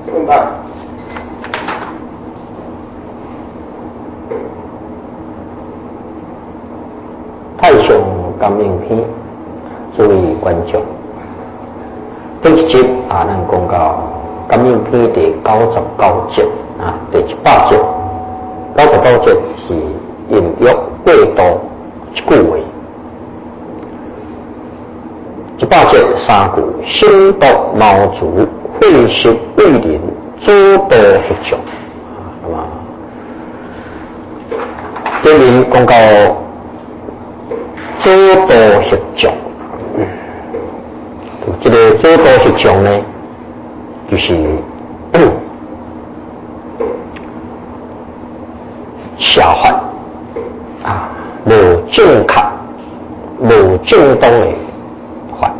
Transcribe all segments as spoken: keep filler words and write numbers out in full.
太上感应篇，诸位观众，第一集啊，咱讲到感应篇第九十九节啊，第一百节，九十九节是引用过度一句话，一百节三句：心毒毛足，会食未灵，诸多黑种。那么，对面讲到诸多黑种，嗯，这个诸多黑种呢，就是嗯下法啊，无正确、无正当的法。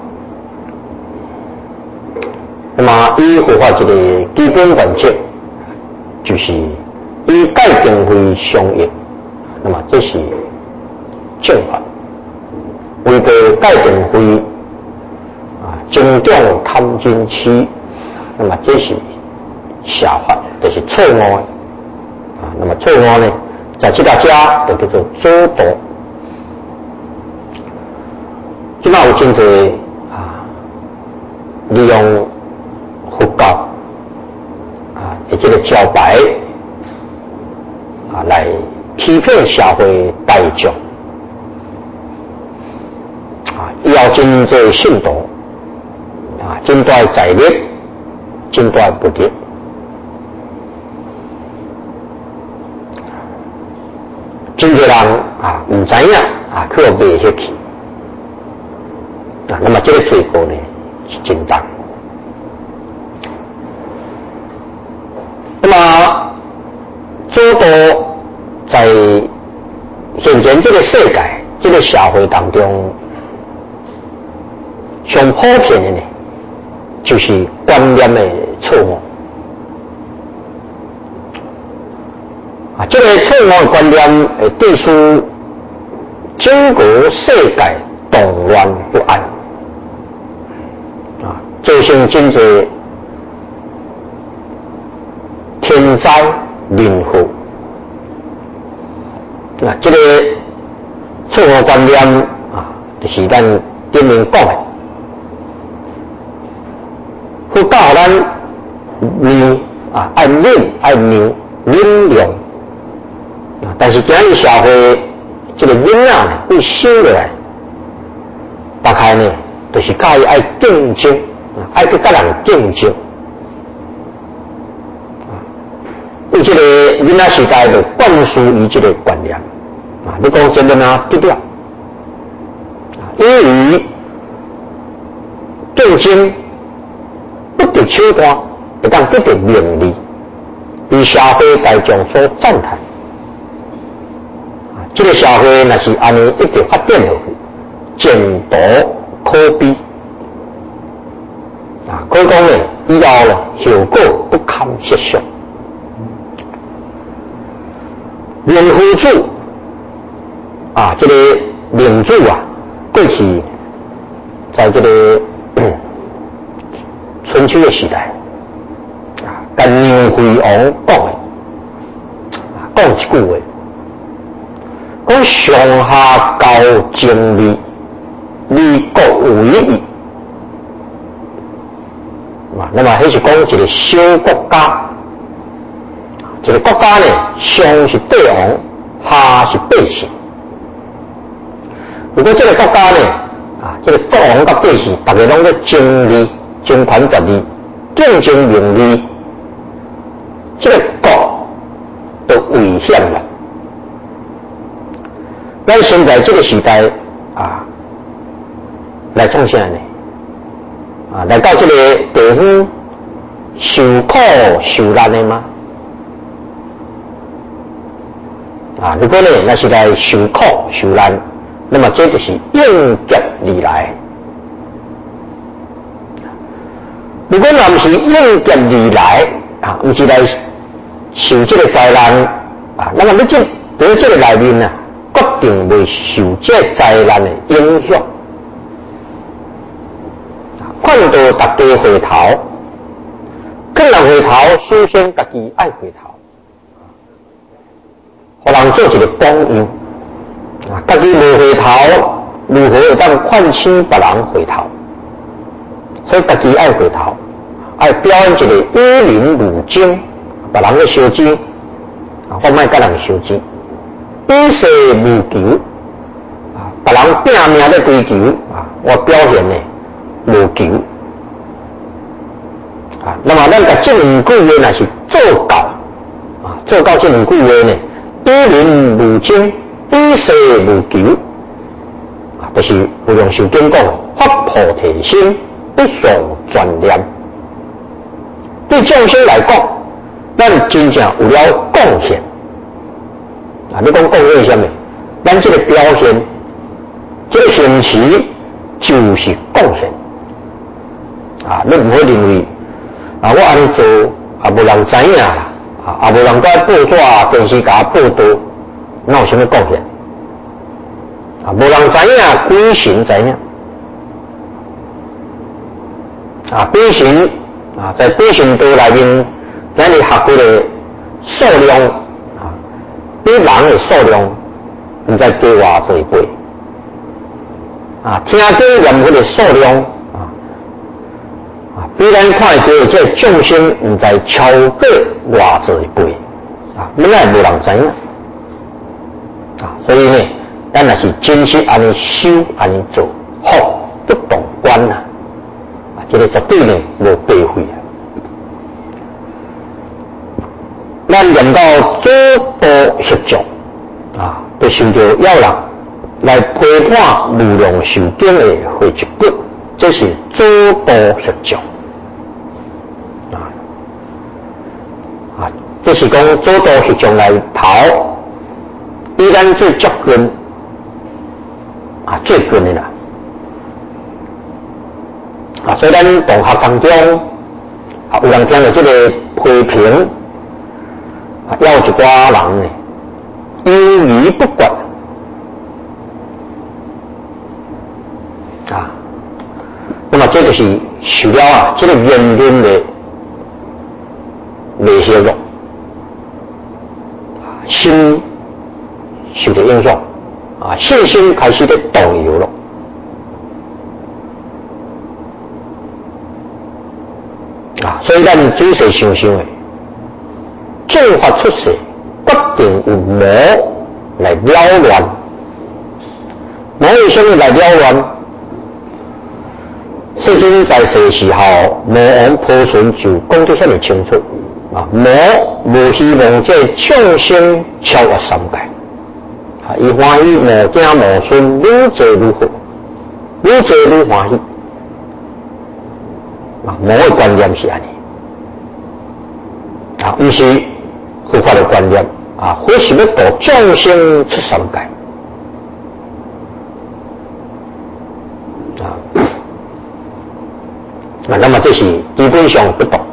那么，以佛法这个基本原则，就是以戒定慧相应。那么，这是正法。违背戒定慧啊，增长贪嗔痴，那么这是下法，就是错误的啊。那么错误呢，在这个家就叫做诸毒。即卖有真侪啊，利用佛教啊，以这个招牌啊来欺骗社会大众。要真做信徒啊，真大财力，真大不力。真侪人啊，唔知影啊，去互卖下去啊。那么这个罪过呢是真重。那么诸多在现前这个世界、这个社会当中。上普遍的呢，就是观念的错误啊。这个错误的观念会对出整个世界动乱不安啊，造成真侪天灾人祸啊。这个错误观念啊，就是咱顶面讲的。佛教咱念啊，爱念爱念忍量啊，但是今日社会这个忍啊呢，会修落来，大概呢，就是介意爱竞争啊，爱去甲人竞争啊，因这个忍啊时代就灌输伊这个观念啊，你讲真的啊，对不对啊？因为竞争。不得手段，会当得到名利，被社会大众所赞叹。啊，这个社会若是安尼一直发展落去，前途可悲。啊，可以讲呢，以后呢，后果不堪设想。明夫主啊，这个明主啊，过去在这个。春秋的时代，啊，跟牛惠王讲的，啊，讲一句话，讲上下交争利，利国有益。啊，那么迄是讲一个小国家，一个国家呢，上是帝王，下是百姓。如果这个国家呢，啊，这个国王甲百姓，大家拢在争利。争权夺利，竞争名利，这个国都危险了。咱现在这个时代啊，来创啥呢？啊，来到这个地方受苦受难的吗？啊，如果呢那是来受苦受难，那么这就是应劫而来。如果若不是应劫而来啊，不是来受这个灾难啊，那么你这在这个内面啊，决定会受这个灾难的影响。啊，看到大家回头，看人回头，首先家己爱回头，互人做一个榜样啊！家己无回头，如何会当唤醒别人回头？所以家己爱回头，爱表演一个以人如精，别人咧烧钱啊，我莫甲人烧钱，以势如求啊，别人拼命咧追求啊，我表现咧无求。啊，那么咱甲这两句话若是做到啊，做到这两句话呢，以人如精，以势如求啊，就是有用受经讲的发菩提心，不丧专念。对众生来讲，咱真正有了贡献啊！你讲贡献什么？咱这个表现，这个行持就是贡献啊！你唔好认为。啊！我安尼做啊，无人知影啦，啊，也无人甲报纸、电视甲报道，哪有啥物贡献？啊，无人知影，鬼神知影。啊，鬼神啊，在鬼神道内面，咱哋学过的数量啊，比人的数量唔知多偌济倍。啊，听经念佛的数量。比咱看到的这众生唔知超过偌济倍啊，本来无人知影啊，所以呢，咱若是真实安尼修安尼做，好不动观啊，啊，这个绝对呢无白费啊。咱念到左道协助啊，就想到要人来陪伴无量寿经的回一骨，这是左道协助。啊，这是讲左道协助来头，比咱最接近啊，最近的啦。啊，所以咱同学当中啊，有人听到这个批评啊，要一寡人呢，优于不管啊，那么这就是受了啊，这个言论的。未消弱啊，心受到影响啊，信心开始在动摇了啊，所以咱仔细想想诶，正法出世，决定有魔来扰乱，魔为什么来扰乱？世尊在世时候，魔王婆孙就讲得遐尼清楚。啊，魔无希望这众生超越三界，啊，伊欢喜无惊无孙，愈做愈好，愈做愈欢喜。啊，魔的观念是安尼，啊，毋是佛法的观念，啊，佛是要导众生出三界，啊，啊，那么这是基本上不同。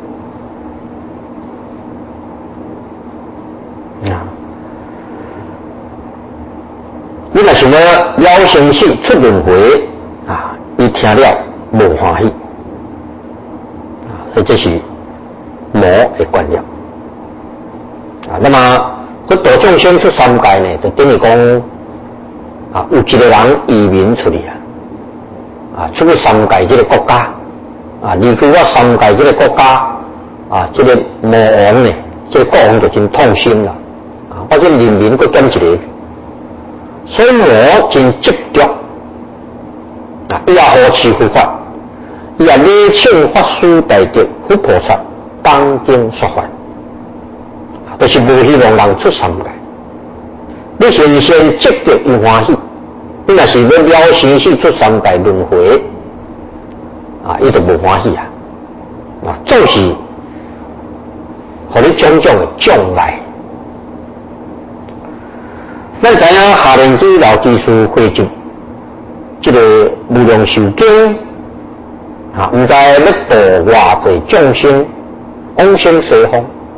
你若想要了生死出轮回啊，伊听了无欢喜啊，所以这是魔的观念啊。那么佢导众生出三界呢，就等于讲啊，有一个人移民出去啊，啊，出去三界这个国家啊，离开我三界这个国家啊，这个魔王呢，这个国王就真痛心啦啊，我这人民佮减一个。所以魔真执着啊！伊也好持佛法，伊也礼请法师大德佛菩萨当经说法，啊，就是无希望人出三界。你先先执着伊欢喜，你若是要了生死出三界轮回，啊，伊就无欢喜啊！啊，总是互你种种的障碍。咱知影下面这老技术汇集这个无量寿经啊，唔知要度偌济众生往生西方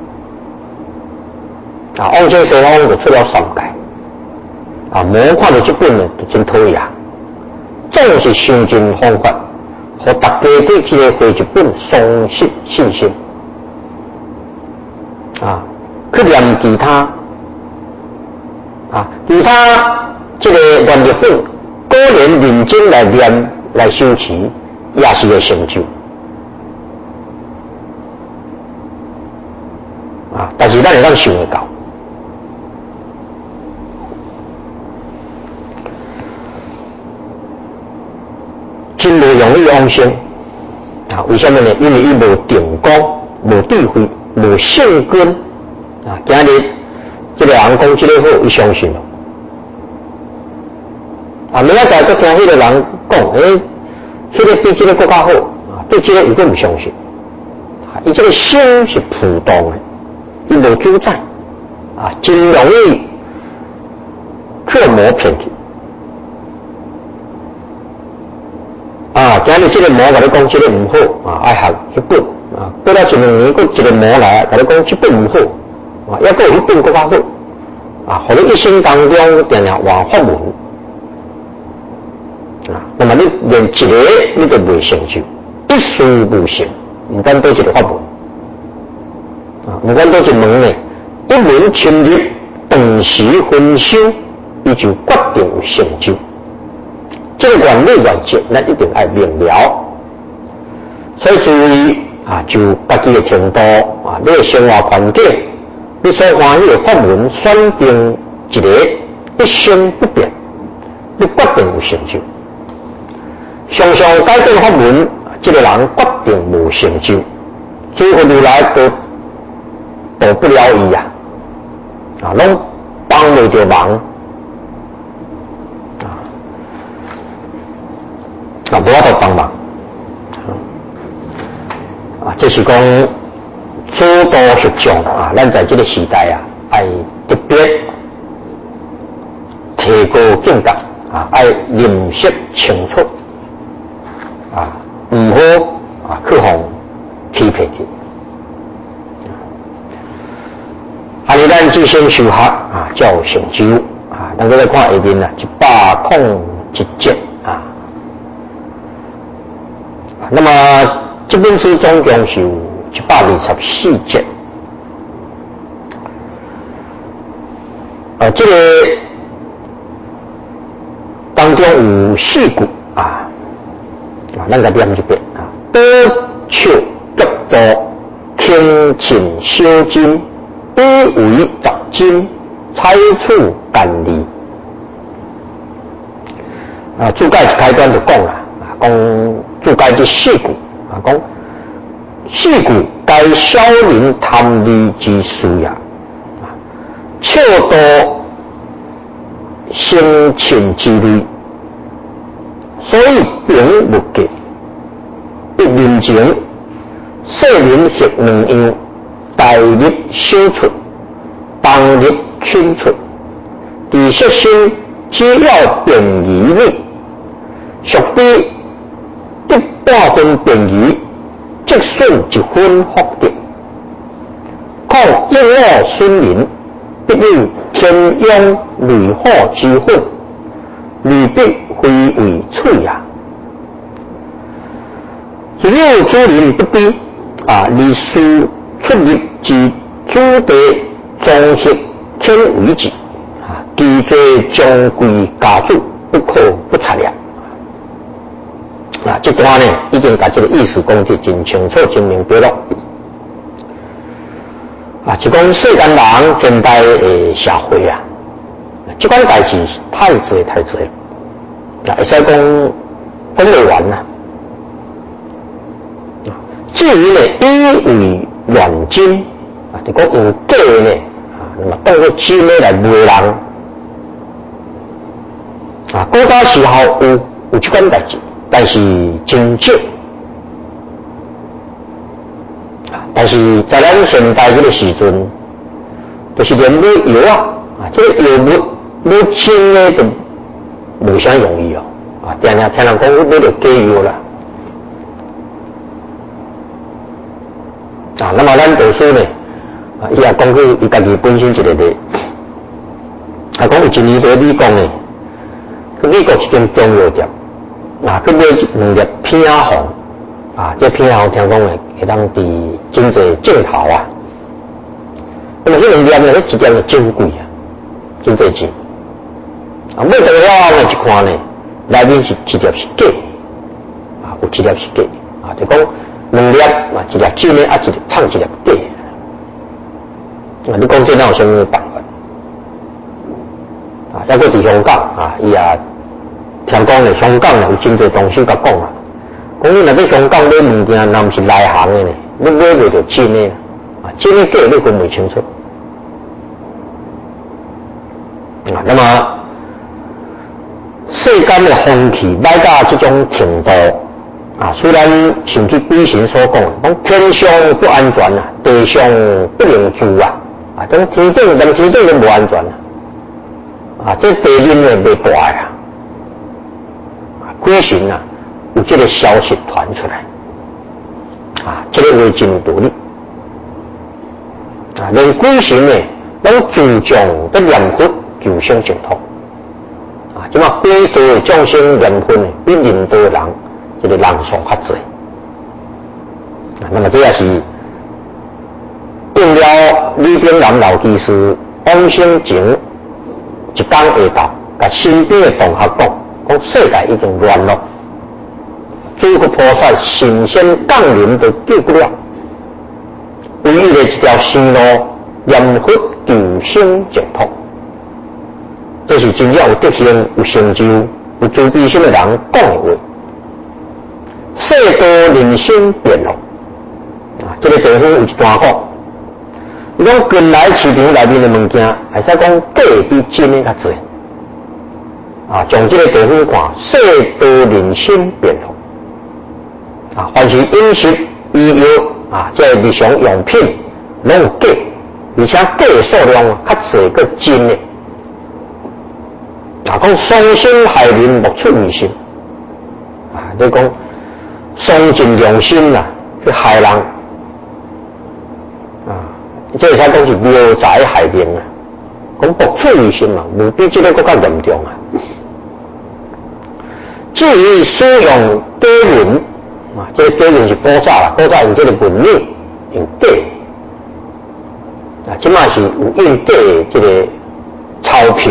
啊，往生西方就出了三界啊，无看到这本呢就真讨厌，总是想尽方法，和大家对这个汇集本丧失信心去念其他啊，其他这个原日本果然认真来念来修持，也是个成就啊。但是咱会当想会到，真无容易往生啊？为什么呢？因为伊无定功、无智慧、无性根啊。今日这个人讲这个好，伊相信了。啊，明仔载佫听迄个人讲，诶，迄个比这个更加好啊，对这个伊佫唔相信。啊，伊这个心是浮动的，伊无主宰啊，真容易去魔骗去。啊，今日这个魔甲你讲这个唔好啊，爱学一本啊，过了一两年，佫一个魔来甲你讲这本唔好啊，抑佫有一本更加好啊，互你一生当中定定换法门。啊，那么你连一个你都未成就，一事无成，唔管多一个法门，啊，唔管多一门呢，一门深入，长时分修，伊就决定有成就。这个原理原则，咱一定要明了。所以注意啊，就家己的程度啊，你的生活环境，你所欢喜的法门，选定一个一生不变，你决定有成就。常常改变法门，这个人决定无成就，诸佛如来都渡不了伊啊！啊，拢帮袂着忙啊！啊，无法度帮忙啊！这是讲诸多实种啊，咱在这个时代啊，爱特别提高境界啊，爱认识清楚。啊，唔好啊，去互欺骗去。啊，你咱自身修学啊，才有成就啊。咱搁来看下面啊，一百空一节啊。啊，那么这本书总共是有一百二十四节。啊，这个当中有四句啊。啊，咱个念一遍啊，多笑极多，轻情修精，比为十金，采取干利。啊，注解一开端就讲啦，啊，讲注解这四句啊，讲四句该少年贪利之事也，啊，笑多生情之类。所以并不给一年前少年学两样，大日修出，当日清出，其实心只要便宜呢，属比得半分便宜，即算一分福德。况因我孙林，必有天庸累祸之分，履必非为脆啊！只有主人不逼啊，历史出入之主地综合天为之啊，其罪将归家主，不可不察量啊！这段呢，已经把这个意思讲得真清楚、真明白了啊！就讲世间人现代的社会啊，这款代志太多太多了。啊，会使讲讲未完啦。至于呢，以为乱真啊，就讲有假呢啊，那么当作真的来卖人啊。古早时候有有这款代志，但是真少啊。但是在咱现代这个时阵，就是连买药啊，啊，这个药物买真的都无啥容易哦，啊，定定听人讲买着假药啦，啊，那么咱读书呢，啊，伊也讲过伊家己本身一个的，啊，讲有一年在美国呢，去美国一间中药店，啊，去买两粒偏红，啊，这偏红听讲呢，会当伫真济镜头啊， 那么这两粒呢，迄一粒就真贵啊，真济钱。啊，买到了呢一看呢，内面是一粒是假，啊，有一粒是假，啊，就讲两粒啊，一粒真的啊，一粒唱一粒假。啊，你讲这哪有什么办法？啊，抑个伫香港啊，伊也听讲咧，香港有真侪同事甲讲啊，讲你若在香港买物件，若毋是内行的呢，你买袂到真的啊，真的假你分袂清楚。啊，那么世间的风气来到这种程度啊，虽然甚至鬼神所讲，讲天上不安全啊，地上不能住啊，啊，讲天顶连天顶都无安全啊，啊，这地面呢袂大啊，啊，鬼神啊有这个消息传出来，啊，这个为真道理，啊，连鬼神呢拢主张得念佛求生净土。啊，即嘛鬼道的众生缘分比人道的人，这个人数较侪。啊，那么这也是应了李炳南老居士往生前一天下昼，甲身边的同学讲，讲世界已经乱了，诸佛菩萨神仙降临都救不了，唯一的一条生路，念佛求生净土。这是真正有德行、有成就、有慈悲心的人讲的话。世道人心变了，啊，这个地方有一段讲，伊讲近来市场内面的物件，会使讲假比真的较侪。啊，从这个地方看，世道人心变了，啊，凡是饮食、医药啊，这日常用品拢有假，而且假的数量较侪个真的。啊，讲伤心害人，莫出于心。啊，你讲伤尽良心啦，去害人。啊，这才讲是妙财害人啊。讲莫出于心嘛，无比这个更加严重啊。至于使用假文啊，这个假文是古早啦，古早用这个文面用假。啊，即卖是有印假的这个钞票。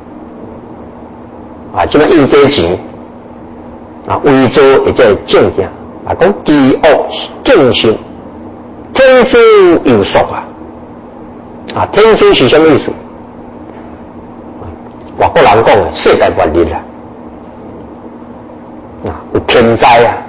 啊，即个印假钱，啊，伪造或者证件，啊，讲欺恶正心，天诛有术啊，啊，天诛是什么意思？外国人讲的世界末日啊，啊，有天灾啊，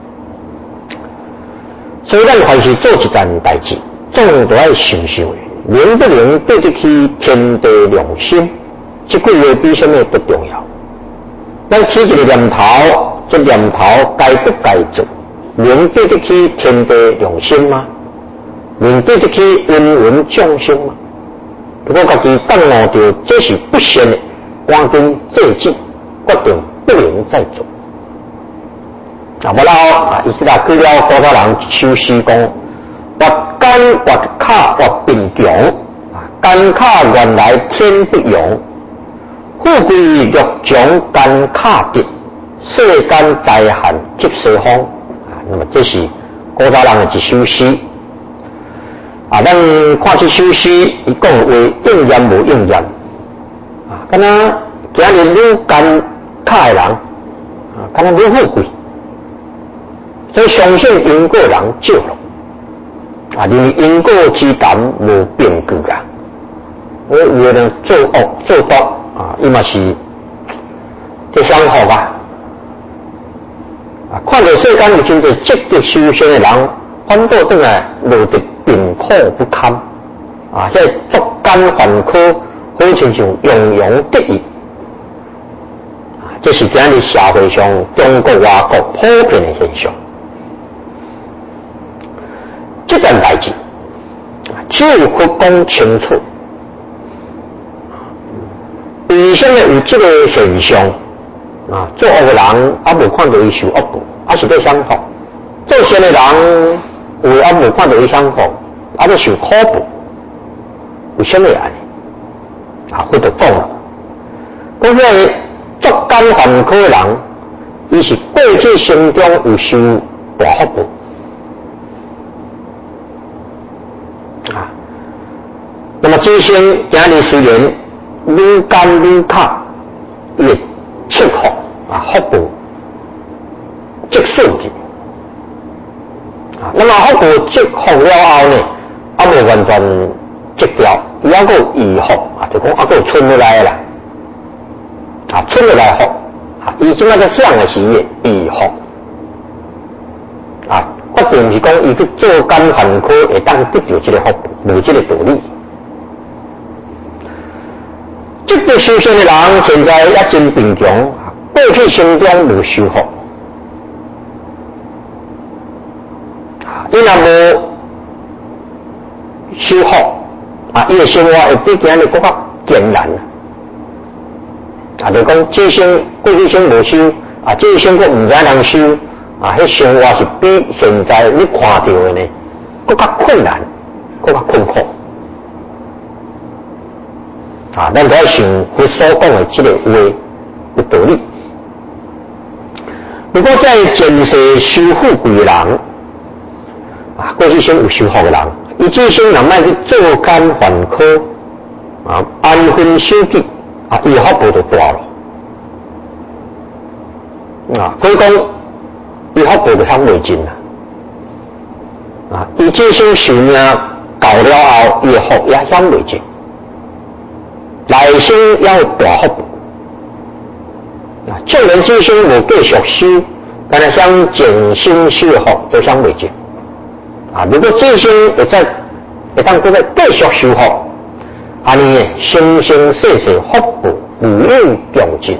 所以咱凡是做一件代志，总都要想想的，能不能对得起天地良心？这句话比什么都重要。咱起一个念头，这念头该不该做？能对得起天地良心吗？能对得起芸芸众生吗？如果家己感悟到这是不善的，赶紧制止，决定不能再做。那么啦，啊，伊是啦，去了古早人一首诗讲：越干越卡越贫穷，啊，干卡原来天不容。富贵欲将干卡跌，世间大旱急西风啊！那么这是古早人的一首诗啊。咱看这首诗，伊讲的话应验无应验啊？敢若今日愈干卡的人啊，敢若愈富贵，所以相信因果人少了啊，因为因果之感无变故啊。我有的人做恶做恶。啊，伊嘛是这相好吧？啊，看到世间有真侪积极修行的人，反倒转来落得贫苦不堪，啊，即作奸犯科，好亲像洋洋得意，啊，这是今日社会上中国外国普遍的现象。这件代志，只有佛讲清楚。为什么有这个现象啊？做恶的人也无看到伊受恶报，也是在享福；做善的人有也无看到伊享福，也在受苦报。为什么会安尼？啊，佛就讲了，讲迄个作奸犯科的人，伊是过去生中有受大福报啊。 这些今日虽然愈干愈卡，也出福啊，福报积顺去啊。那么福报积福了后呢，啊无完全积掉，伊还佫余福啊，就讲啊佫存落来啦，啊存落来福啊，伊即摆在享的是余福啊，决定是讲伊去做甘凡科会当得到这个福报，无这个道理。这个修行的人现在也真贫穷，过去生中无修福，啊，伊若无修福，啊，伊的生活会比今日更较艰难。啊，就讲这生过去生无修，啊，这生佫毋知人修，啊，迄生活是比现在你看到的呢，更较困难，更较困苦。啊，咱要想佛所讲的这个话的道理。如果在前世修富贵的人，啊，过去生有修福的人，伊这生若卖去做奸犯科，啊，安分守己，啊，伊福报就大了。啊，所以讲，伊福报就享未尽啦。啊，伊这生寿命到了后，伊的福也享未尽。来生要大福报，啊，纵然这生无继续修，但是想减轻修福都想未尽，啊，如果这生会再会当搁再继续修福，安尼生生世世福报无有穷尽。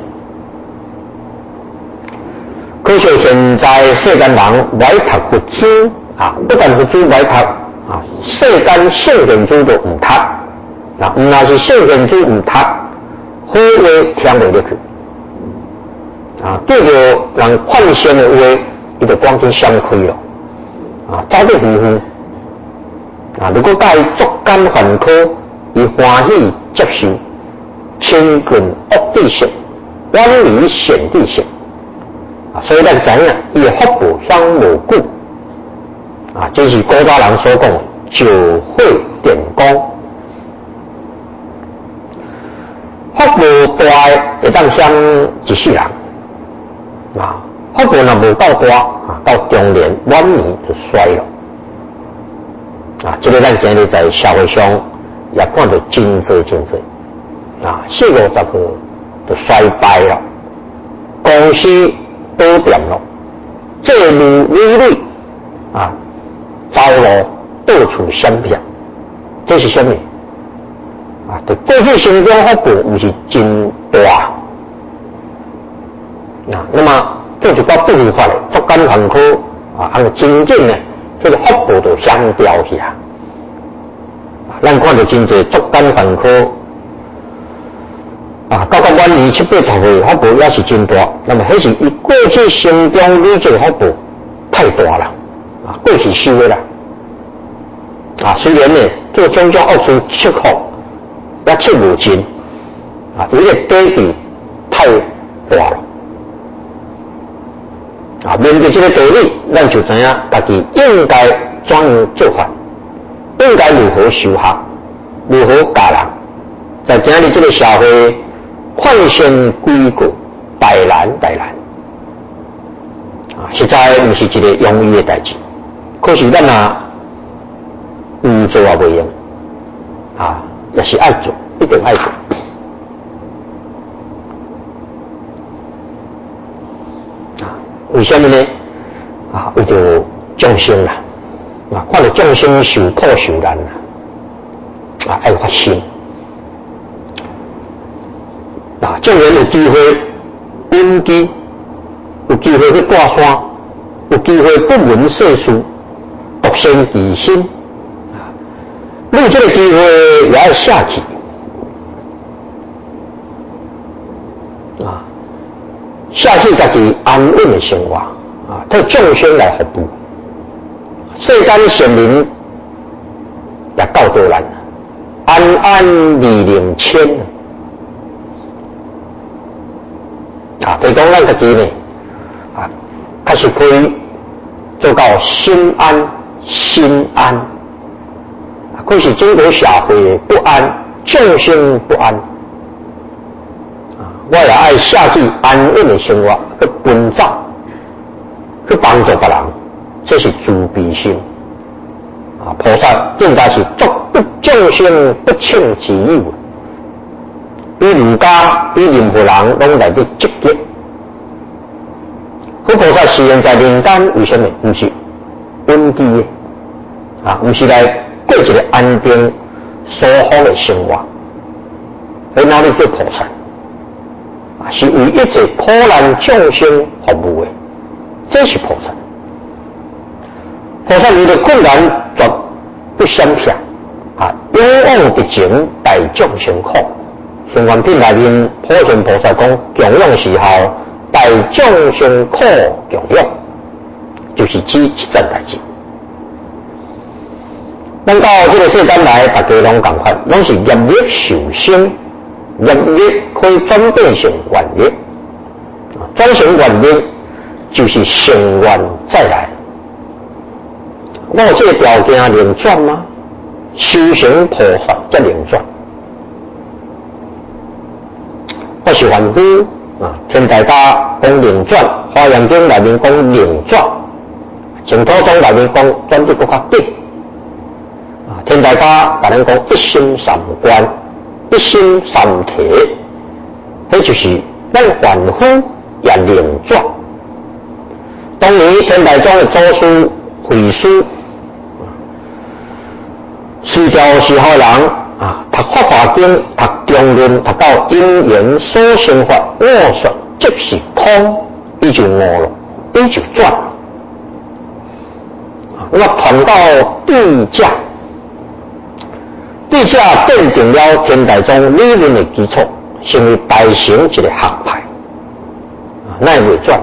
可惜现在世间人歪读佛经啊，不但佛经歪读啊，世间圣贤书都唔读。啊，毋若是圣贤书毋读，好话听袂入去，啊，叫做人劝善的话，伊就光天相亏咯，啊，走得远远，啊，如果甲伊作奸犯科，伊欢喜接受，亲近恶地性，远离善地性，啊，所以咱知影，伊的福报享无久，啊，这是古早人所讲的九会点光。福报大会当享一世人，啊，福报若无够大，啊，到中年晚年就衰了，啊，这个咱今日在社会上也看到真多真多，啊，四五十岁就衰败了，公司倒店了，债务累累，啊，走路到处相骗，这是什么？啊，对过去生中福报毋是真大，啊，那么做一寡不如法的作奸犯科啊，按真正呢，这个福报就相掉去啊。啊，咱看到真侪作奸犯科啊，到到晚年七八十岁，福报也是真大。那么迄是伊过去生中累积福报太大了，啊，过去修的啦，啊，虽然呢做种种恶事吃苦。也出无尽，啊，伊个底气太大了，啊，面对这个道理，咱就知影家己应该怎样做法，应该如何修学，如何教人，在今日这个社会，劝善归过，大难大难，啊，实在毋是一个容易的代志，可是咱啊，唔做也袂用，啊。也是爱做，一定爱做。啊，为什么呢？啊，为着众生啦，啊，看到众生受苦受难啦，啊，爱发心。啊，众人有机会隐居，有机会去挂山，有机会不闻世事，独身其心。你这个机会也要下去啊，下去家己安稳的生活啊，替众生来服务。世间贤人也够多难，安安二零千啊，所以讲咱家己呢啊，开始可以做到心安心安。 可是中国社会不安，众生不安。啊，我也爱下地安稳的生活，去奔走，去帮助别人，这是慈悲心。啊，菩萨应该是作不众生不称之有，比儒家、比任何人拢来得积极。佛菩萨实现在人间，为什么？不是稳定的，啊，不是来过一个安定、舒服的生活，而哪里叫菩萨？啊，是为一切苦难众生服务的，这是菩萨。菩萨遇到困难绝不闪避，啊，勇往直前，代众生苦。行愿品内面，普贤菩萨讲，供养时候，代众生苦供养，就是指一件代志。咱到这个世间来，大家拢共款，拢是业力受生，业力可以转变成愿力，转成愿力就是成愿再来。我有这个条件能转吗？修行菩萨才能转。我是凡夫啊，天台家讲能转，华严经内面讲能转，净土宗内面讲转得更较紧。啊，天台家甲咱讲一心三观，一心三体，那就是咱凡夫也能转。当年天台宗的祖师慧师。随条是好人啊，读法华经，读中论，读到因缘所生法，我说即是空，伊就悟了，伊就转了。啊，我谈到地价，地价奠定了天台宗理论的基础，成为大乘一个学派。啊，那会转？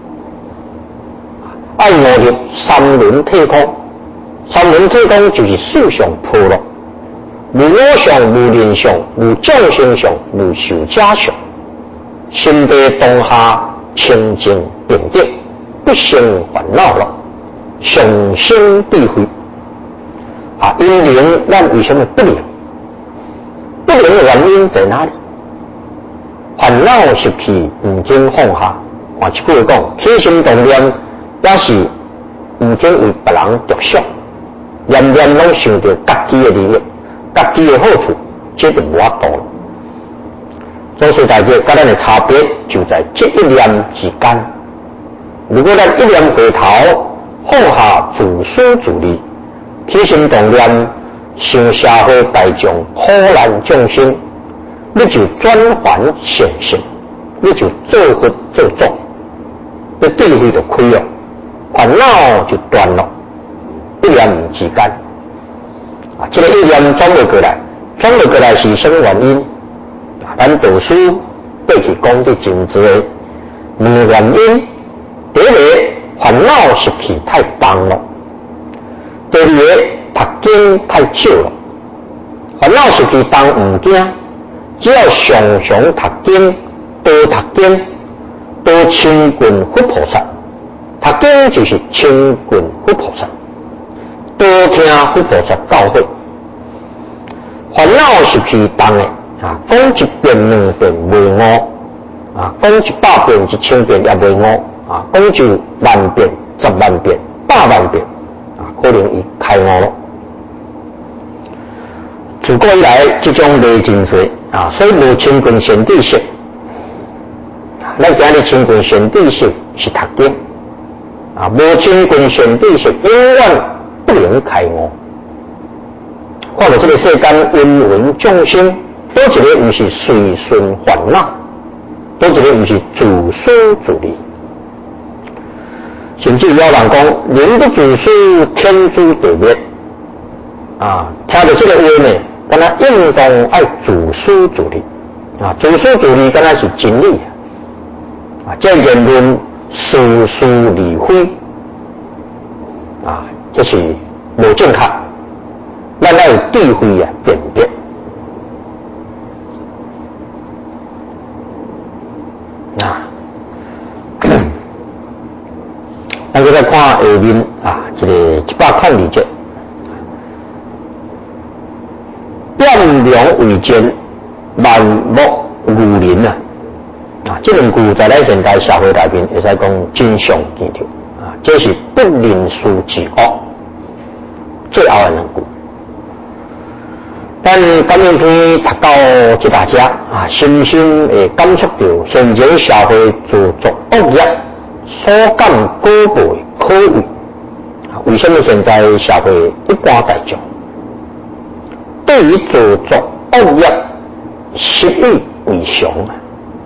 爱悟入三轮体空。三轮体空就是事上破落，无我相、无人相、无众生相、无受者相，心地当下清净平静，不生烦恼了，上升智慧。啊，因灵咱为什么不灵？不灵的原因在哪里？烦恼习气唔经放下。换一句话讲，起心动念也是唔经为别人着想。念念拢想到家己的利益、家己的好处，这就无法度了。所以大家跟咱的差别就在这一念之间。如果咱一念回头，放下自私自利，起心动念想社会大众苦难众生，你就转还现实，你就做佛做众，你智慧就开了，烦恼就断了。一念之间，啊，这个一念转了过来，转了过来是什么原因？啊，咱读书过去讲的真多，两个原因：第一个烦恼习气太重了；第二个读经太少了。烦恼习气重唔惊，只要常常读经，多读经，多亲近佛菩萨。读经就是亲近佛菩萨。多听佛菩萨教诲，烦恼习气重的啊，讲一遍两遍袂悟啊，讲一百遍一千遍也袂悟啊，讲就万遍、十万遍、百万遍啊，可能伊开悟了。自古以来，这种累真多啊，所以无亲近贤弟识。咱今日亲近贤弟识是读经啊，无亲近贤弟识永远不能开悟。看到这个世间芸芸众生，多一个不是随顺烦恼，多一个不是自私自利。甚至有人讲，人不自私，天诛地灭。啊，听到这个话呢，敢若应当爱自私自利。啊，自私自利敢若是真理。啊，这言论事事理非。啊，这是无正确。咱要有智慧啊，辨别。啊，咱再来看下面啊，这个一百零二节。 万良为奸，万恶无邻啊！啊，这两句在咱现代社会内面会使讲真常见到啊，这是不认输之恶最后的两句。咱感应篇读到这大家啊，深深会感触到现前社会自作恶业所感高贵可畏啊。为什么现在社会一般大众对于自作恶业习以为常啊？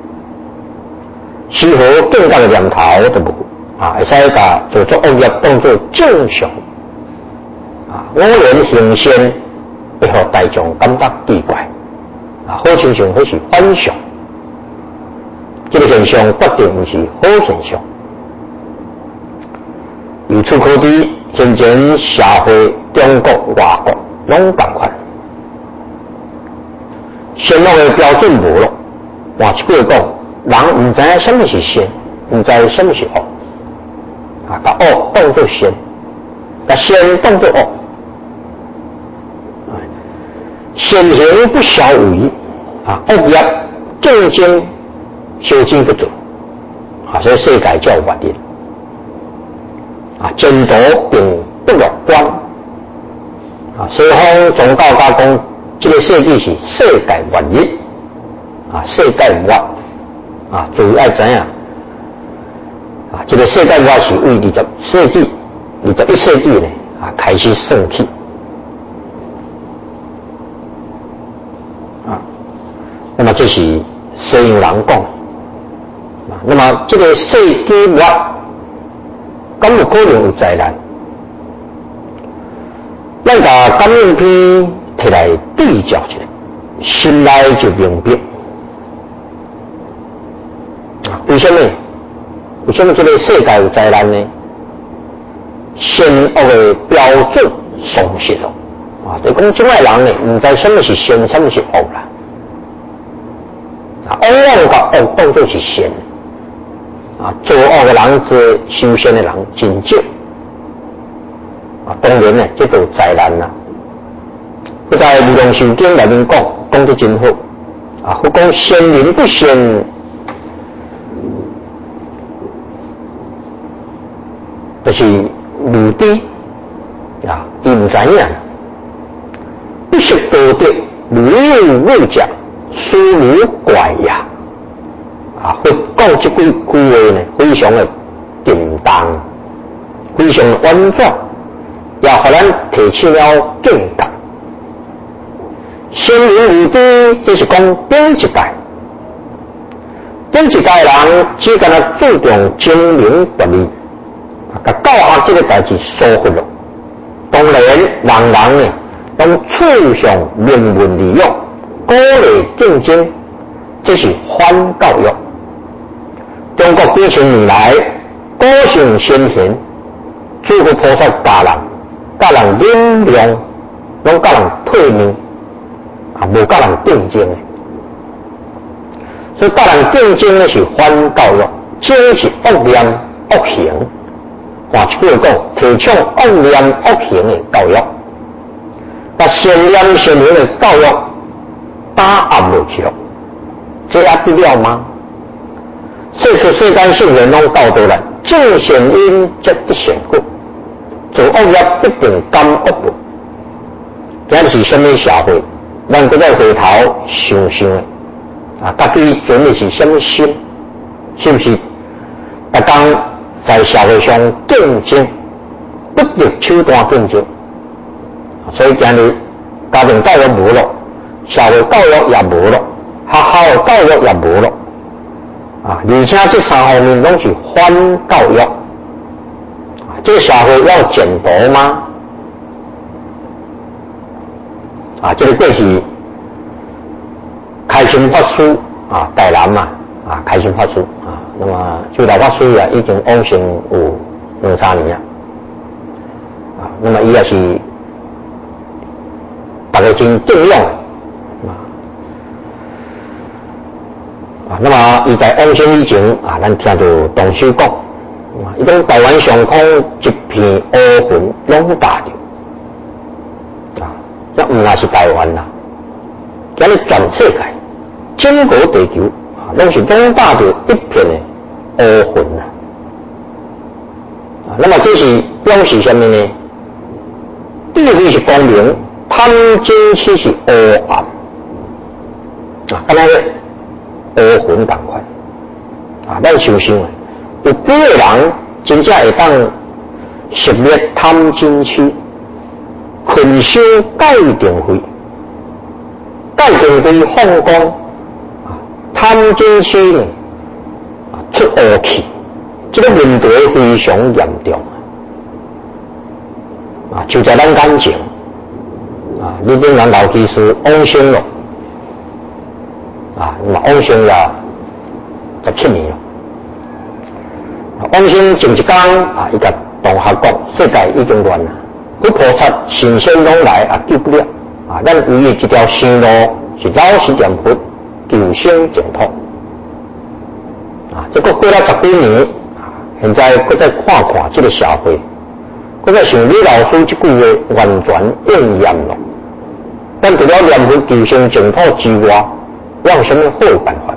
丝毫更加的念头都无啊，会使把自作恶业当作正常啊，偶然行善。会互大众感觉奇怪，啊，好亲像迄是反常，这个现象决定是好现象。由此可知，现前社会中国、外国拢同款，善恶的标准无咯。换一句讲，人唔知影什么是善，唔知影什么是恶，啊，把恶当作善，把善当作恶。善行不消为啊，恶业竞争修正不足啊，所以世界叫原因啊，前途并不乐观啊。西方宗教家讲，这个世界是世界原因啊，世界末啊，注意要知影啊，这个世界末是为二十世纪、二十一世纪呢啊开始算起。那么这是西洋人讲啊，那么这个世界末，敢有可能有灾难？咱把感应篇摕来对照一下，心内就明白啊。为什么？为什么这个世界有灾难呢？善恶的标准丧失了啊！就讲这外人呢，唔知什么是善，什么是恶啦。啊，往往把恶当作是善，啊，做恶的人是修善的人真少，啊，当然呢，这都有灾难啦。不在《弥陀受经》内面讲，讲得真好，啊，佢讲善人不善，就是无知啊，伊唔知影，不识道德，如有未讲。殊如怪呀！啊，会讲这句句话呢，非常的定当，非常的婉转，也互咱提起了境界。先人无知，这是讲顶一代，顶一代人只敢若注重精明权利，啊，甲教学这个代志疏忽了。当然，人人呢，拢处上明文利用。鼓励竞争，这是反教育。中国几千年来，古圣先贤，诸佛菩萨教人，教人忍量，拢教人退命，啊，无教人竞争的。所以教人竞争呢是反教育，这是恶念恶行。换一句讲，提倡恶念恶行的教育，把善念善行的教育。打压落去了，这压得了吗？世出世间圣人拢教导咱，正善因则得善果，做恶业必定感恶报。今日是什么社会？咱搁再回头想想的啊，家己存的是什么心？是不是？逐工在社会上竞争，不得手段竞争，所以今日家庭教育无了。社会教育也无了，学校教育也无了，啊！而且这三方面拢是反教育，啊！这个社会要简朴吗？啊！这个过去开心法师啊，台南嘛，啊，开心法师啊，那么就老法师也已经往生有两三年啊，啊，那么伊也是大家真敬仰的。啊，那么伊在往生以前啊，咱听到同修讲，啊，伊讲台湾上空一片乌云笼罩着，啊，这唔那是台湾啦， 今日全世界整个地球啊，拢是笼罩着一片的乌云啊。啊，那么这是表示什么呢？第一个是光明，贪嗔痴是黑暗啊，跟那个乌云同款啊。咱想想啊，有几个人真正会当熄灭贪嗔痴，困修戒定慧，戒定慧放光啊，贪嗔痴呢啊出恶气，这个问题非常严重。啊，就在咱感情啊，日本人老技师往生了啊，那么往生了十七年了。往生前一天啊，伊甲同学讲，世界已经乱了，佛菩萨神仙拢来也救不了啊，咱唯一一条生路是老实念佛，求生净土啊。这个过了十几年啊，现在搁再看看这个社会。我在想李老师这句话完全应验了。但除了念佛求生净土之外，我有什么好的办法？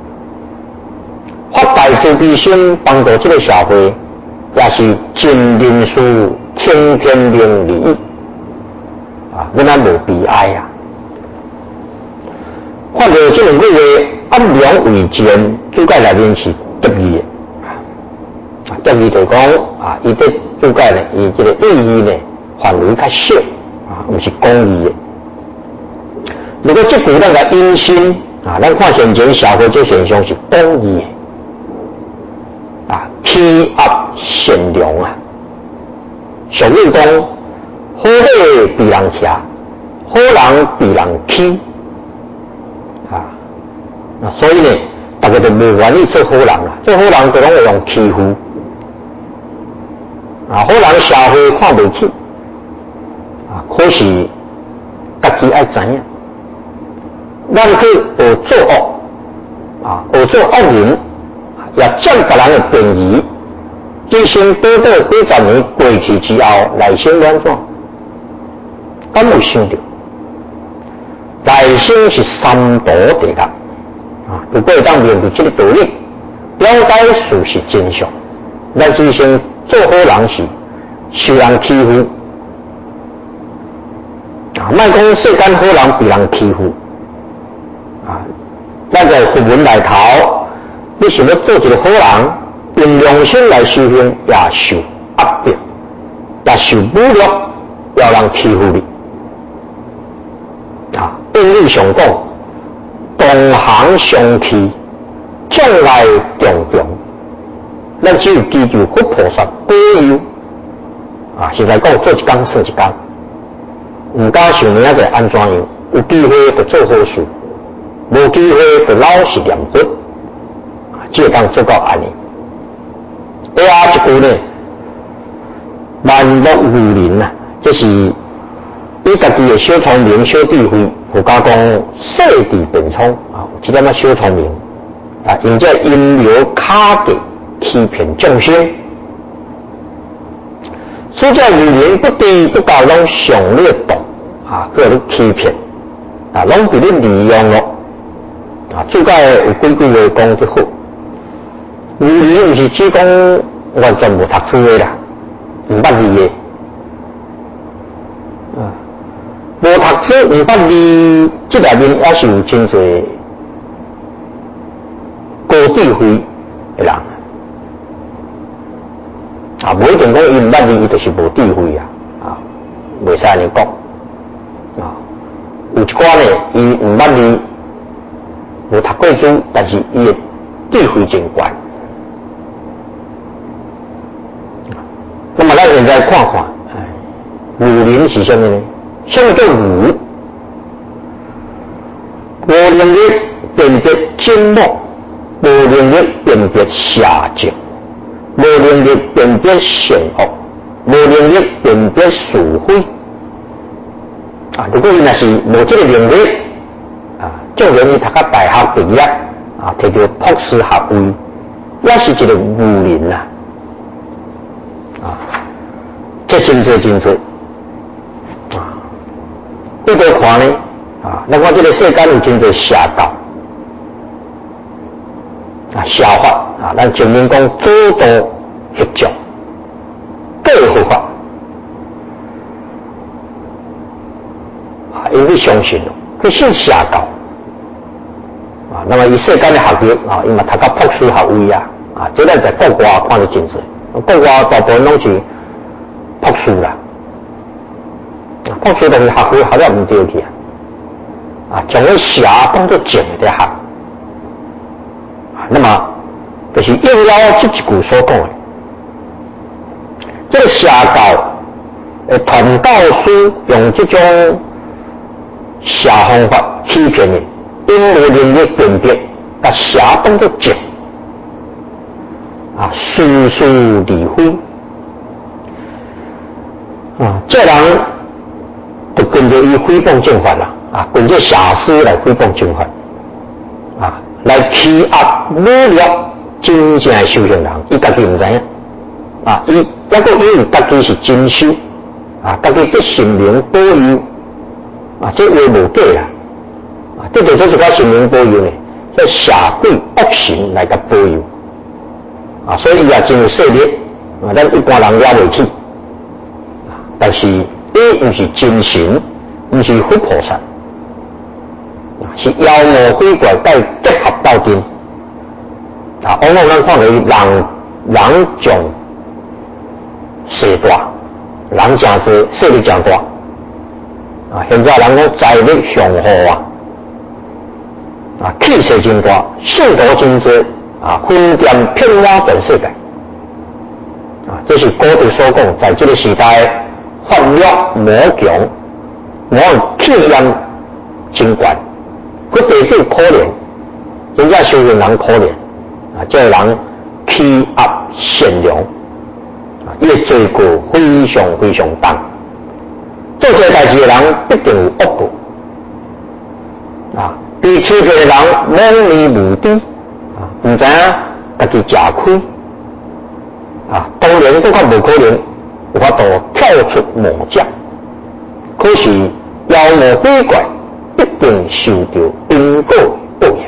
发大慈悲心帮助这个社会，也是尽人事听天命利益啊！咱无悲哀啊！看到这两句话暗良为奸，注解内面是得意的啊！得意就讲啊，伊对注解呢，伊这个意义呢范围较小啊，毋是公义的。如果这句咱个因心啊，咱看现前社会这现象是公义的啊，欺压善良啊，俗语讲好马被人骑，好人被人欺啊，那所以呢，大家都无愿意做好人啦，做好人就拢会用欺负。啊，好人社会看不起，啊，可是家己爱知影，咱去学做恶，啊，学做恶人，也占别人的便宜，一生短短几十年过去之后，内心软怎？敢有想到？内心是三毒地角，啊，如果当面对这个道理，了解事实真相，咱一生做好人是受人欺负啊！莫讲世间好人被人欺负啊！咱在佛门内头，你想要做一个好人，用良心来修行，也受压迫，也受侮辱，要人欺负你啊！英语上讲，同行相欺，将来重重。咱只有祈求佛菩萨保佑啊！实在讲，做一工算一工，唔敢想明仔载安怎样？有机会就做好事，无机会就老实念佛啊！只会当做到安尼。第二一句呢，万乐如林啊，这是伊家己的小聪明、小智慧，佛家讲细智变聪啊，一点仔小聪明啊，用这阴流卡给。欺骗众生，所以在语言不低不高，拢上劣动啊，叫你欺骗啊，拢被你利用了啊。最解有几句话讲得好，语言毋是只讲完全无读书的啦，毋捌字的啊，无读书毋捌字，这内面也是有真侪高智慧的人。啊，无一定讲伊毋捌字，伊就是无智慧啊！啊，袂使安尼讲啊。有一寡呢，伊毋捌字，无读过书，但是伊的智慧真悬。那么咱现在看看，哎，武林是什么呢？什么叫武？无能力辨别真恶，无能力辨别邪正。无能力辨别善恶，无能力辨别是非啊！如果伊若是无这个能力啊，就连伊读到大学毕业啊，摕到博士学位，也是一个愚人呐啊！这真多真多啊！我哋看呢， 啊，那我这个世间有真侪邪教啊，邪法啊，咱前面讲诸多协助，各佛法啊，因为相信咯，佢信邪教啊，那么以世间的学历啊，因为读到博士学位啊，啊，这咱在国外看得真侪，国外大部分拢是博士啦，啊，博士就是学位学了唔对去啊。啊，将个邪当作正的学，啊，那么就是应了这一句所讲的，这个邪教诶，传教师用这种邪方法欺骗你，因为人的辨别，把邪当作正，啊，疏疏离非，啊，这人就跟着伊诽谤正法啦。啊，跟着邪师来诽谤正法，啊，来欺压侮辱真正的修行人，伊家己唔知影，啊，伊抑个以为家己是真修，啊，家己对神明保佑，啊，这话无假啦，啊，这就做一个神明保佑呢，这邪鬼恶神来甲保佑，啊，所以伊也真有势力，啊，咱一般人了袂起，啊，但是伊唔是真神，唔是佛菩萨。是妖魔鬼怪带结合到阵，啊，往往咱看到人人众势大，人真多，势力真大，啊，现在人讲财力雄厚啊，啊，气势真大，信徒真多，啊，分店遍满全世界，啊，这是古德所讲，在这个时代，法律魔强，魔气焰真悬。佢地最可怜，人家修行人可怜啊！这个人欺压善良啊，伊嘅罪过非常非常重。做这代志嘅人必定有恶果啊！被欺骗嘅人蒙昧无知啊，唔知影家己吃亏啊，当然佫较无可能有法度跳出魔障。可是妖魔鬼怪。必定受到因果报应。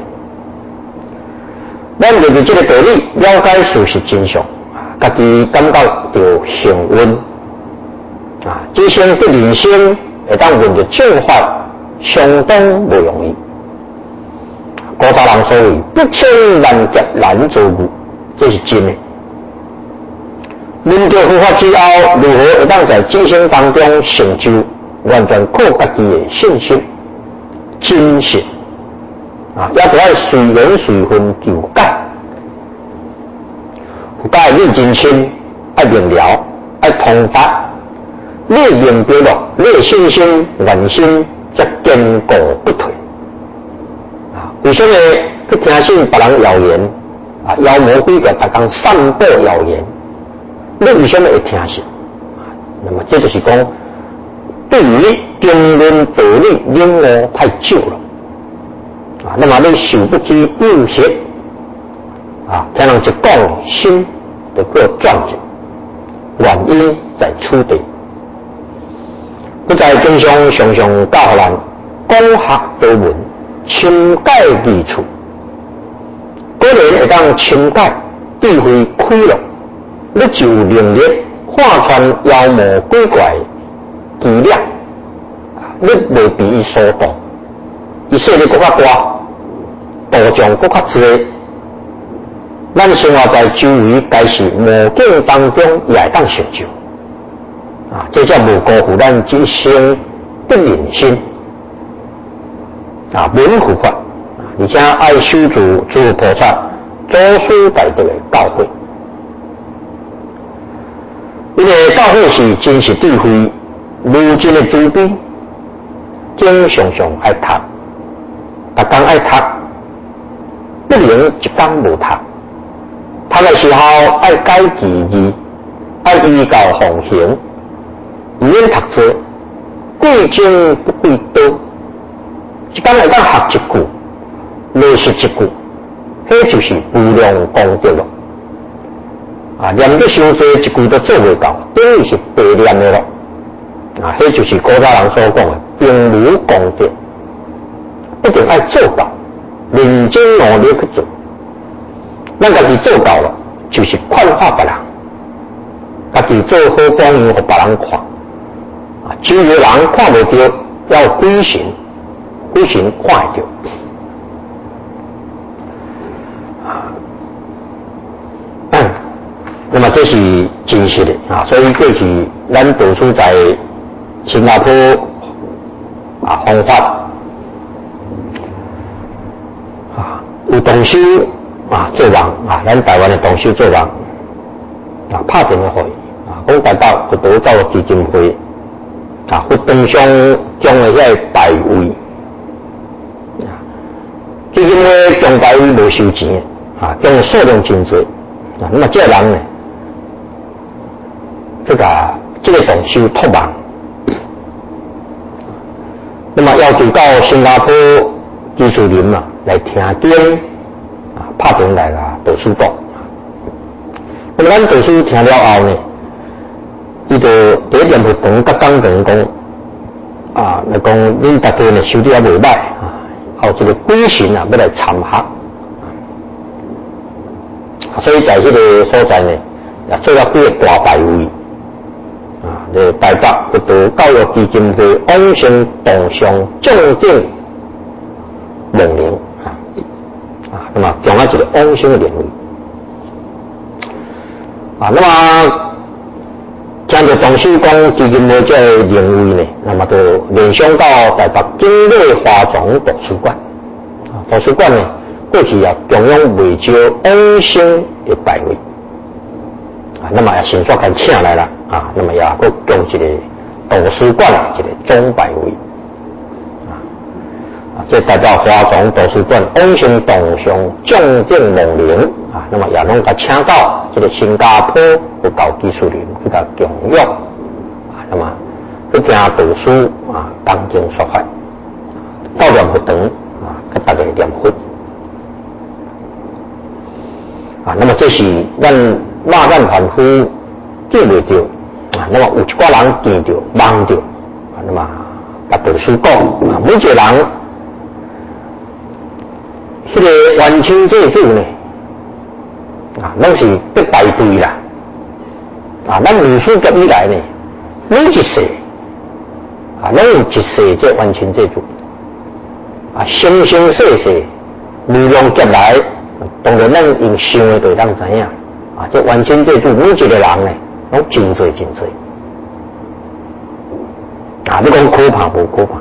咱对这个道理了解事实真相，家己感觉到幸运啊！这些对人生会当闻着正法，相当不容易。古早人所谓不千万劫难遭遇，这是真的。闻到佛法之后，如何会当在人生当中成就，完全靠家己的信心。真实啊，也不爱随缘随分求解，有解你真心，爱明了，爱通达，你明白了，你的信心、愿心才坚固不退。啊，为什么去听信别人谣言？啊，妖魔鬼怪逐天散播谣言，你为什么会听信？啊，那么这就是讲。对于经论道理领悟太久了，啊，那么你受不知有识，啊，才能一讲心就个转折，原因在此地。不在经上常常教咱讲学多闻，深解义处，果然会当深解智慧开了，你就有能力看穿妖魔鬼怪。伎俩，你未被伊所动，伊势力搁较大，道场搁较多，咱生活在周围，该是魔境当中也会当成就，啊，这才无辜负咱一生的人心，啊，闻佛法，而且爱修持诸菩萨祖师大德的教诲，因为教诲是真实智慧。如今的主笔，经常常爱读，逐天爱读，不能一天无读。读的时候爱改字义，爱依教奉行，唔免读多，贵精不贵多。一天会当学一句，落实一句，迄就是无量功德咯。啊，念得伤多，一句都做袂到，等于是白念的咯。啊，迄就是古早人所讲的并无功德， 定要做到，认真努力去做。咱家己做到了，就是宽化别人，家己做好榜样，给别人看。啊，周围人看不到，要鬼神，鬼神看得到。啊，嗯，那么这是真实的啊，所以过去咱读书在新加坡啊方法啊有同修啊做人啊，咱台湾的同修做人啊，拍电话会啊，讲台北去倒到基金会。啊，活动上将的遐牌位，啊，基金会将牌位无收钱的，啊，将数量真多，啊，那么这人呢，这个这个同修托梦，那么要求到新加坡技术林嘛来听经，啊，拍电来啦读书讲，那么咱读书听了后呢？伊就第一点会讲，甲讲讲讲啊，来讲恁大家呢修得也袂歹啊，后这个鬼神啊要来参合，啊，所以在这个所在呢，也做了几个大牌位啊，咧台北不到教育基金会往生动上重点梦灵啊啊，那么讲了一个往生的领域啊，那么。将着同修讲基金会这个领域呢，那么就联想到台北景美华总图书馆啊，图书馆呢过去也供养未少往生的牌位啊，那么也先说敢请来了啊，那么也佫供一个图书馆的一个总牌位啊啊，这代表华总图书馆往生动上重点梦灵啊，那么也拢甲请到这个新加坡佛教技术林去甲供养啊，那么去听读书啊，讲经说法，到念佛堂啊，甲大家念佛啊，那么这是咱骂咱凡夫见袂到啊，那么有一寡人见到、梦到啊，那么甲读书讲啊，每一个人迄个完清这主呢。啊，拢是得排队啦！啊，咱历史革以来呢，每一世啊，拢有一世这完成这组啊，生生世世如龙劫来，当然咱用想的就当知影啊，这完成这组每一个人呢，拢真多真多啊！你讲可怕无可怕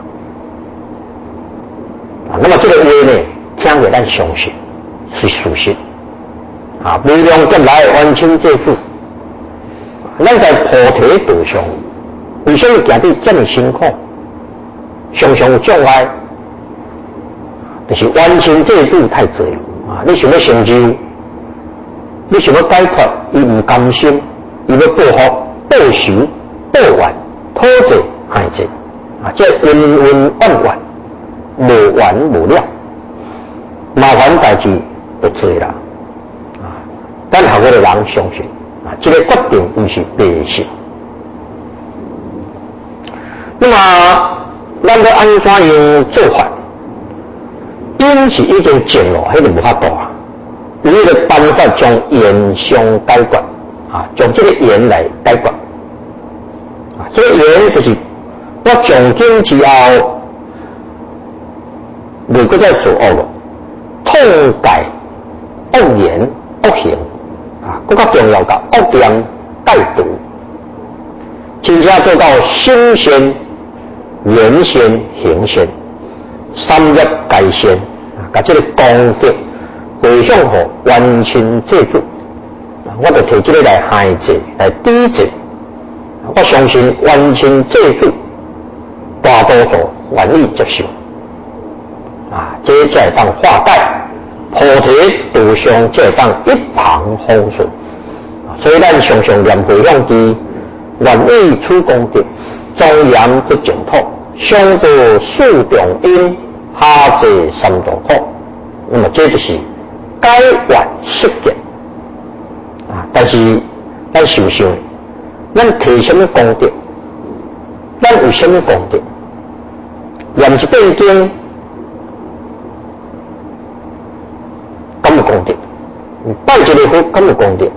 啊？那么这个话呢，听给咱相信是事实。啊，无量劫来完成这副，咱在菩提道上，为什么行得这么辛苦？常常有障碍，就是完成这副太多了啊！你想要成就，你想要解脱，伊唔甘心，伊要报复、报仇、报怨、讨债、害债啊！这冤冤冤冤，无完无了，麻烦代志就多啦。咱后尾的人相信啊，这个决定不是白事。那么，咱要安怎样做法？因是已经尽了，迄个无法度啊。有一个办法将言相解决啊，将这个言来解决啊。这个言就是我从今之后，袂搁再做恶了，痛改恶言恶行。啊，更加重要的恶念戒毒，真正做到心先、言先、行先，三业皆先啊！把这个功德回向给完全这主啊！我就提这个来害者，来抵者。我相信完全这主大多数愿意接受啊，这才当化解。菩提道上这当一旁风顺啊，所以咱常常念回向机，愿意出功德，庄严不净土，上报四重因，下济三大苦。那么这就是解愿释结啊。但是咱想想，咱提什么功德？咱有什么功德？念一遍经， 拜一个佛敢有功德？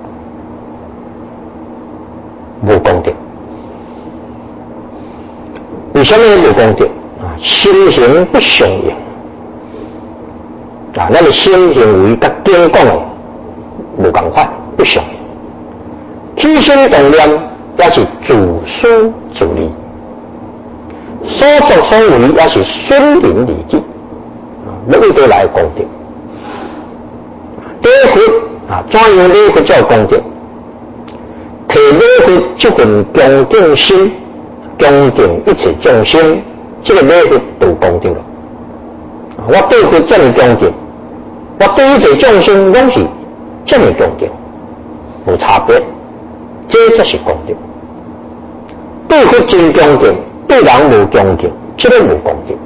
无功德。为什么无功德？啊，心行不相应。啊，咱的心行为甲经讲的无共款，不相应。起心动念也是自私自利，所作所为也是损人利己，啊，要为得来功德。礼佛啊，怎样礼佛才有功德？摕礼佛这份恭敬心，恭敬一切众生，这个礼佛就有功德了。啊，我对佛这么恭敬，我对一切众生拢是这么恭敬，无差别，这才是功德。对佛真恭敬，对人无恭敬，这个无功德。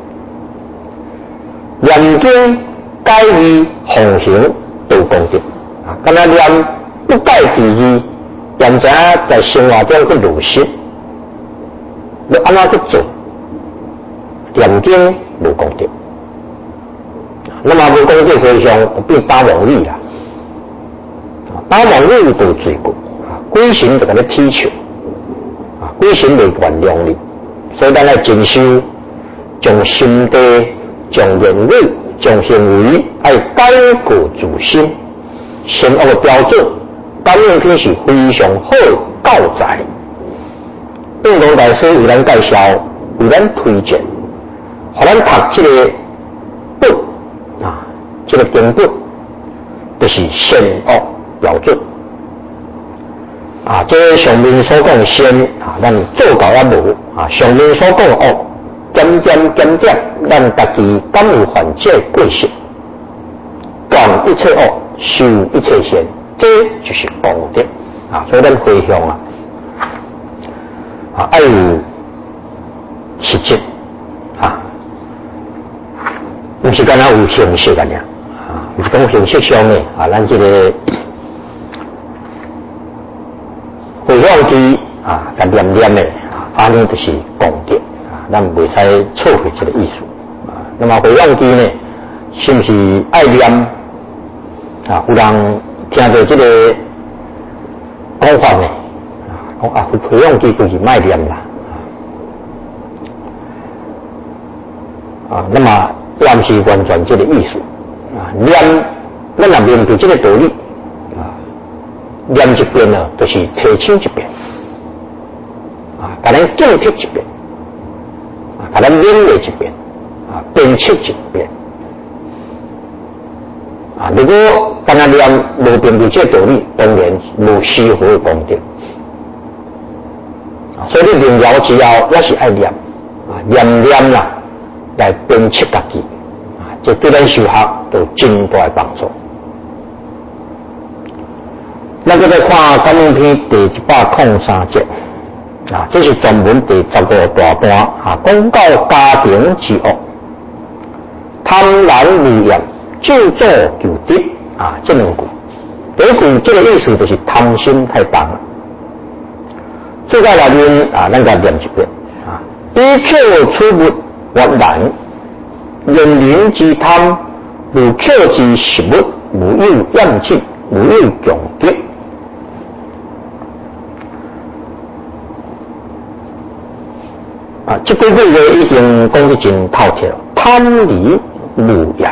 念经解义奉行都有功德啊！敢若念不解之义，验知在生活中去落实，要安怎去做？念经无功德，那么无功德非常变打妄语啦，打妄语都有罪过啊！鬼神就甲你踢球。啊，鬼神未原谅你，所以咱来进修，将心地、将言语、将行为，爱改过自新，善恶的标准，感应篇是非常好的教材。印光大师为咱介绍，为咱推荐，互咱读这个本啊，这个经本，就是善恶标准。啊，这上面所讲的善啊，咱做到也无啊；上面所讲的恶，检检检点，咱家己敢有犯这过失，断一切恶，修一切善，这就是功德啊。所以咱回向啊，啊，爱有实质啊，不是干那有形式个尔啊，不是讲形式上的啊，咱这个。回向机啊，甲念念的啊，安尼就是功德啊，咱袂使错会这个意思啊。那么回向机呢，是不是爱念啊？有人听到这个讲法呢啊，讲啊，回向机就是卖念啦啊。啊，那么也不是完全这个意思啊。念，咱若面对这个道理。念一遍呢，就是提醒一遍，啊，甲咱警惕一遍，啊，甲咱勉励一遍，啊，鞭策一遍，啊，如果干那念无面对这道理，当然无丝毫的功德，啊，所以你念了之后也是爱念，啊，念念啦来鞭策家己，啊，这对咱修学都有真大的帮助。咱再看感应篇第一百零三节啊，这是专门第十五大段啊，讲到家庭之恶，贪婪无厌，就做求得啊，这两句。第一句这个意思就是贪心太重了。这个内面啊，咱再念一遍啊，依旧出没枉然，人灵之贪，如旧之食物，无有厌弃，无有强极。啊，这几句话已经讲得真透彻了。贪离无厌，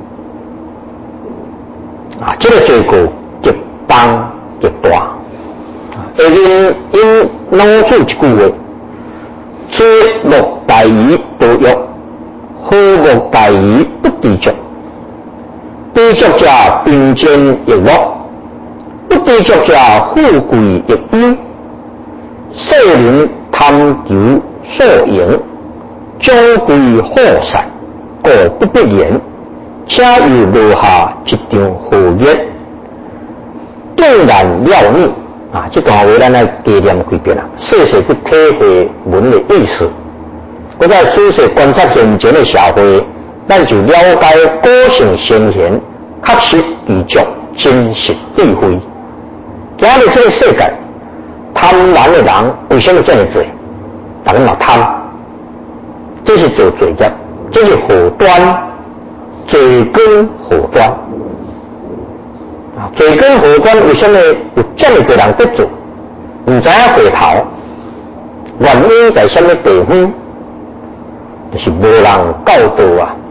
啊，这个罪过极重极大。啊，下面因脑出一句话：切莫大义多欲，何莫大义不知足？知足者并肩亦乐，不知足者富贵亦忧。世人贪求所迎，终归祸散，故不必言。且又落下一场祸业，定然了逆啊！这段话咱来加念几遍啊，细细去体会文的意思。我在仔细观察现前的社会，咱就了解个性先贤，确实具足真实智慧。今日这个世界，贪婪的人为什么这么多？大家嘛贪，这是做罪业，这是祸端，罪根祸端啊，做根火官为什么有这么多人得做？唔知影回头，原因在什么地方？就是无人教导啊！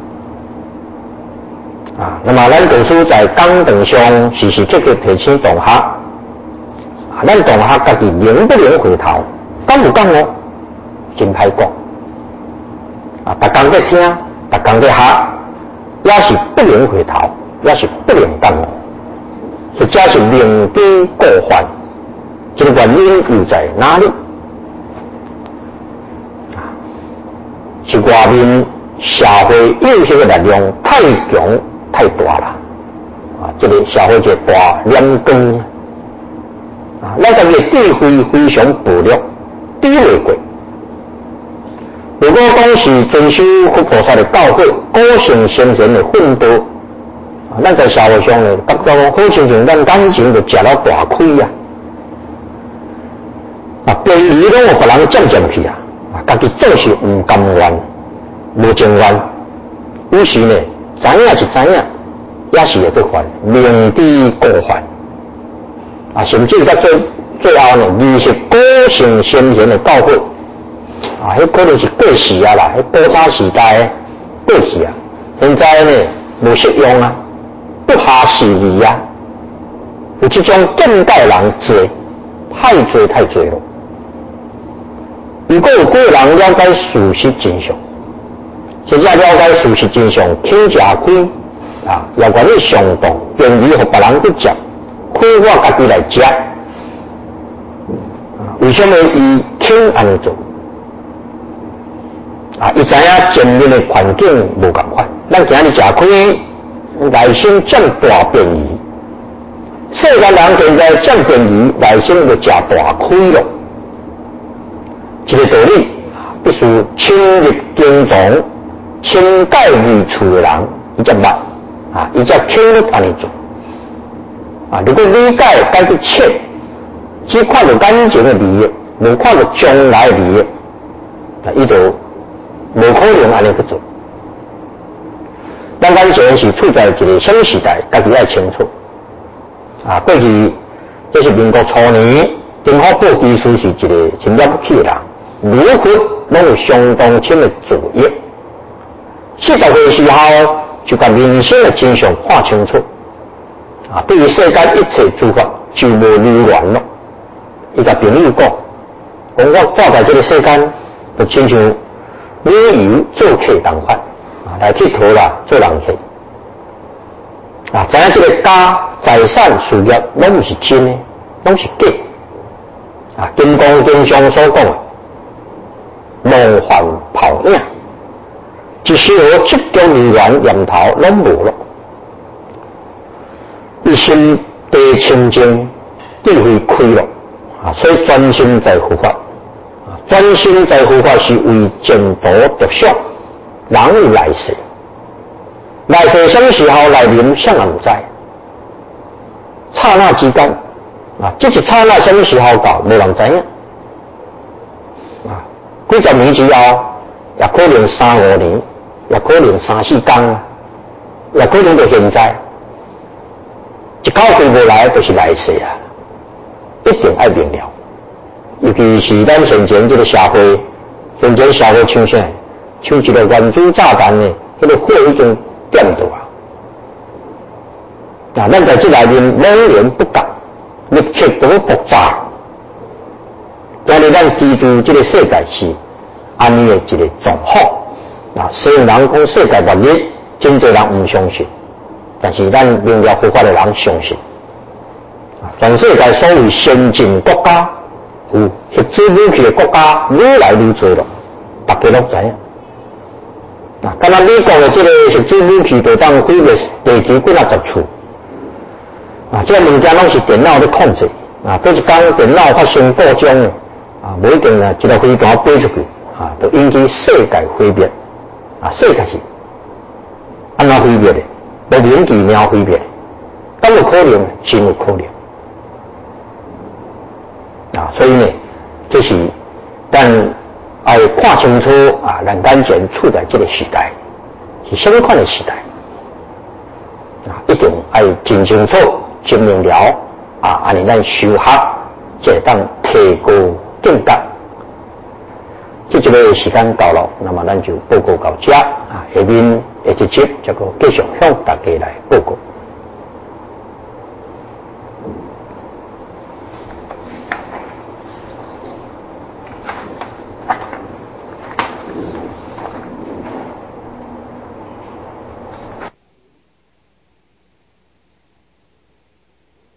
啊，那么咱读书在讲堂上时时刻刻提醒同学，啊，咱同学家己能不能回头？敢有讲哦？真歹讲。啊，逐工在听，逐工在学，也是不能回头，也是不能讲哦。或者是明知故犯，这个原因又在哪里？啊，是外面社会有些个力量太强太大了，啊，这个社会一个大两光，啊，咱个嘅智慧非常薄弱，低未过。如果讲是遵守佛菩萨的教诲，个性先贤的奋斗。啊，咱在社会上呢，感觉讲好亲像咱感情就食了大亏啊！啊，便宜拢有别人占占去啊！啊，家己总是唔甘愿，无情愿，有时呢，知影是知影，也是会去犯，明知故犯。啊，甚至到最最后呢，离是个性先贤的教诲，啊，迄可能是过时啊啦，迄古早时代过去啊，现在呢无适用啊。不合时宜啊！有这种现代人多，太多太多了。如果有个人了解事实真相，真正了解事实真相，轻食亏啊，也愿意上当，愿意和别人去接，亏我家己来接。啊，为什么伊轻安尼做？啊，伊知影前面的环境无共款，咱今日食亏。内心占大便宜，世间人现在占便宜，内心就吃大亏了。这个道理必须深入经藏、深解理处的人，伊才捌啊，伊才轻易安尼做啊。如果理解解得切，只看到眼前的利益，无看到将来的利益，那伊就无可能安尼去做。咱眼前是处在一个什么时代，家己要清楚。啊，过去这是民国初年，政府部技术是一个真了不起的人，如何拢有相当深的作业。四十岁时候就把人生的真相看清楚。啊，对于世间一切诸法就无留恋了。伊甲朋友讲，讲我活在这个世间，就亲像旅游做客同款。来佚佗啦，做人客啊！知影这个家、财产、事业，拢毋是真的，拢是假啊！金刚经上所讲的，梦幻泡影，一时何执着迷乱念头拢无了，一心地清净，智慧开了啊！所以专心在护法啊，专心在护法是为净土着想。人有来世，来世什么时候来临，谁也不知。刹那之间，啊，这一刹那什么时候到，没人知影。啊，几十年之后，也可能三五年，也可能三四天，也可能到现在，一口气无来，就是来世啊！一定爱明了。尤其是咱现前这个社会，现前社会像啥？像一个原子炸弹呢，迄、那个火已经点到啊！啊，咱在这内面猛然不觉，立刻就要爆炸。今日咱居住这个世界是安尼的一个状况啊，虽然人讲世界末日，真侪人唔相信，但是咱明了佛法的人相信。啊，全世界所谓先进国家，有核子武器的国家愈来愈多了，大家都知影。啊，敢若美国的这个核子武器就当毁灭地球几啊十处，啊，这个物件拢是电脑在控制，啊，过一天电脑发生故障的，啊，无一定呢，一个飞弹飞出去，啊，就引起世界毁灭，啊，世界是安怎毁灭的？无名其妙毁灭的，敢有可能？真有可能，啊，所以呢，这是但。要看清楚啊，咱眼前处在这个时代是什么款的时代啊？一定要真清楚， 证明了啊，安尼咱修学就会当提高境界。这一个时间到了，那么咱就报告到这啊，下面下一集这个继续向大家来报告。